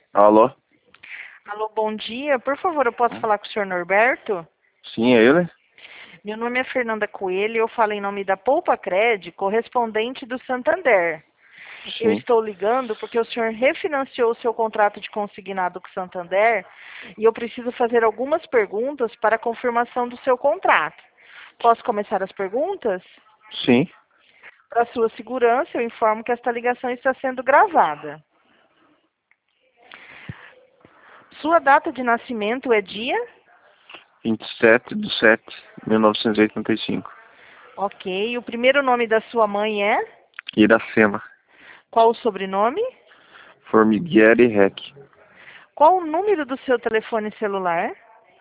Alô? Alô, bom dia. Por favor, eu posso falar com o senhor Norberto? Sim, é ele? Meu nome é Fernanda Coelho e eu falo em nome da Poupa Cred, correspondente do Santander. Eu Sim. estou ligando porque o senhor refinanciou o seu contrato de consignado com o Santander e eu preciso fazer algumas perguntas para a confirmação do seu contrato. Posso começar as perguntas? Sim. Para sua segurança, eu informo que esta ligação está sendo gravada. Sua data de nascimento é dia? 27/7/1985. Ok. O primeiro nome da sua mãe é? Iracema. Qual o sobrenome? Formigueri Rec. Qual o número do seu telefone celular?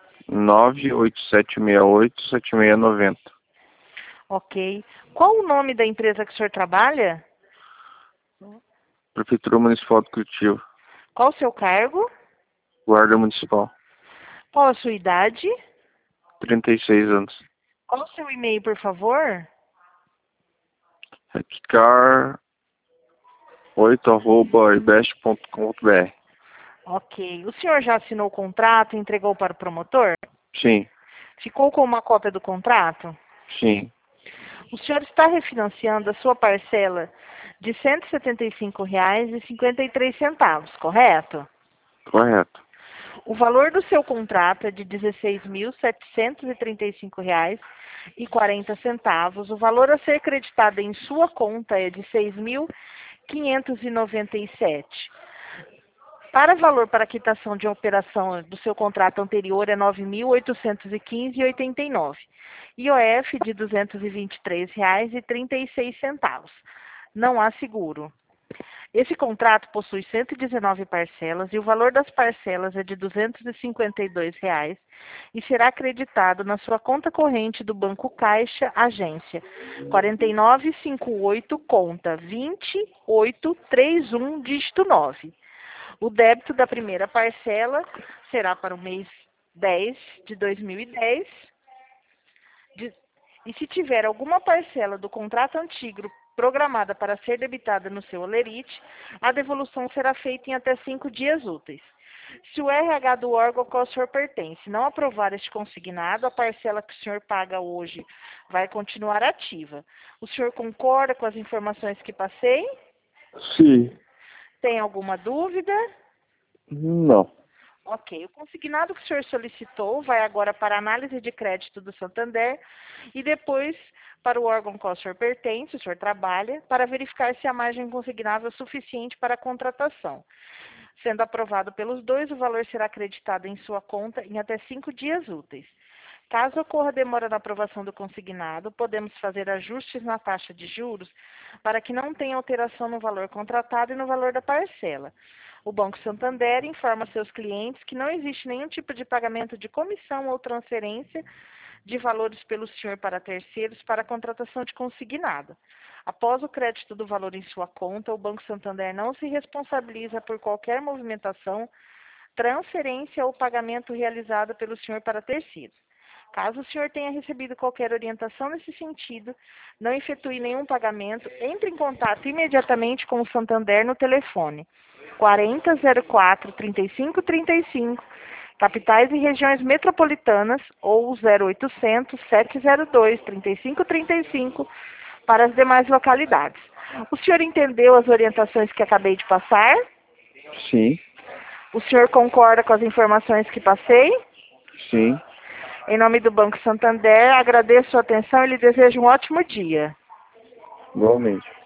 98768-7690. Ok. Qual o nome da empresa que o senhor trabalha? Prefeitura Municipal do Curitiba. Qual o seu cargo? Guarda Municipal. Qual a sua idade? 36 anos. Qual o seu e-mail, por favor? reccar8@ibest.com.br. Ok. O senhor já assinou o contrato e entregou para o promotor? Sim. Ficou com uma cópia do contrato? Sim. O senhor está refinanciando a sua parcela de R$ 175,53, correto? Correto. O valor do seu contrato é de R$ 16.735,40. O valor a ser creditado em sua conta é de R$ 6.597. Para valor para quitação de operação do seu contrato anterior é R$ 9.815,89. IOF de R$ 223,36. Não há seguro. Esse contrato possui 119 parcelas e o valor das parcelas é de R$ 252 e será acreditado na sua conta corrente do Banco Caixa, agência 4958, conta 2831, dígito 9. O débito da primeira parcela será para o mês 10 de 2010. E se tiver alguma parcela do contrato antigo programada para ser debitada no seu holerite, a devolução será feita em até 5 dias úteis. Se o RH do órgão ao qual o senhor pertence não aprovar este consignado, a parcela que o senhor paga hoje vai continuar ativa. O senhor concorda com as informações que passei? Sim. Tem alguma dúvida? Não. Ok. O consignado que o senhor solicitou vai agora para a análise de crédito do Santander e depois para o órgão ao qual o senhor pertence, o senhor trabalha, para verificar se a margem consignável é suficiente para a contratação. Sendo aprovado pelos dois, o valor será acreditado em sua conta em até 5 dias úteis. Caso ocorra demora na aprovação do consignado, podemos fazer ajustes na taxa de juros para que não tenha alteração no valor contratado e no valor da parcela. O Banco Santander informa seus clientes que não existe nenhum tipo de pagamento de comissão ou transferência de valores pelo senhor para terceiros para a contratação de consignado. Após o crédito do valor em sua conta, o Banco Santander não se responsabiliza por qualquer movimentação, transferência ou pagamento realizado pelo senhor para terceiros. Caso o senhor tenha recebido qualquer orientação nesse sentido, não efetue nenhum pagamento, entre em contato imediatamente com o Santander no telefone 4004-3535, capitais e regiões metropolitanas, ou 0800-702-3535 para as demais localidades. O senhor entendeu as orientações que acabei de passar? Sim. O senhor concorda com as informações que passei? Sim. Em nome do Banco Santander, agradeço a atenção e lhe desejo um ótimo dia. Igualmente.